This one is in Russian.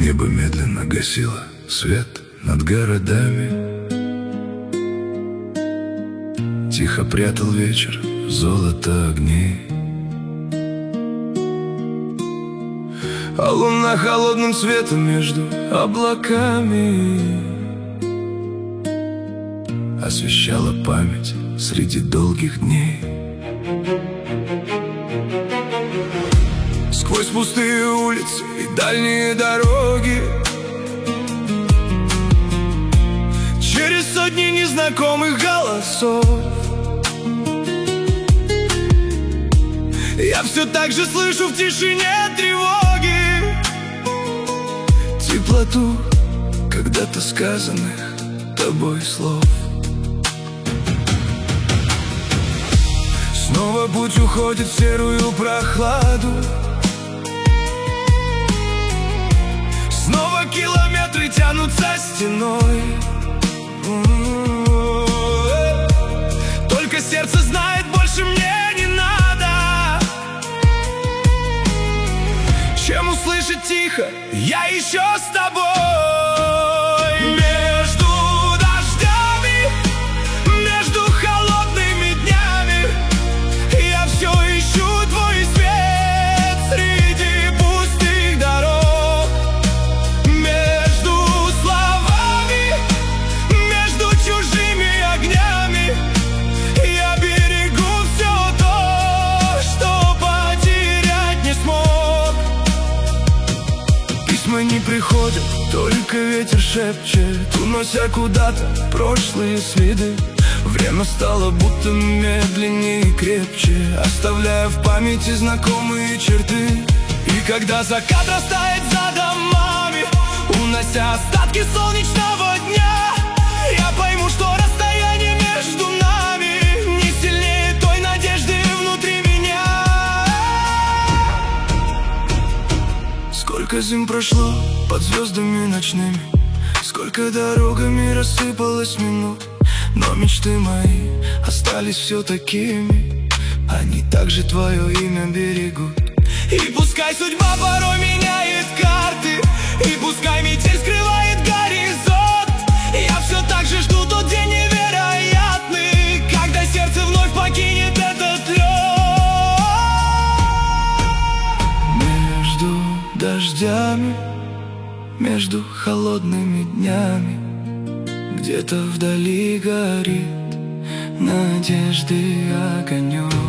Небо медленно гасило свет над городами. Тихо прятал вечер золото огней, а луна холодным светом между облаками освещала память среди долгих дней. Сквозь пустые улицы и дальние дороги, через сотни незнакомых голосов, я все так же слышу в тишине тревоги теплоту когда-то сказанных тобой слов. Снова путь уходит в серую прохладу, снова километры тянутся стеной. Только сердце знает, больше мне не надо, чем услышать тихо: я еще с тобой. Между дождями, между холодными днями, я все ищу твой свет среди пустых дорог. Между словами, между чужими огнями, я берегу все то, что потерять не смог. Письма не приходят, только ветер шепчет, унося куда-то прошлые следы. Время стало будто медленнее и крепче, оставляя в памяти знакомые черты. И когда закат растает за домами, унося остатки солнечного дня, я пойму, что расстояние между нами не сильнее той надежды внутри меня. Сколько зим прошло под звездами ночными, сколько дорогами рассыпалось минут, но мечты мои остались все такими, они также твое имя берегут. И пускай судьба порой меняет карты, и пускай метель скрывает горизонт, я все так же жду тот день невероятный, когда сердце вновь покинет этот лед. Между дождями, между холодными днями, где-то вдали горит надежды огонек.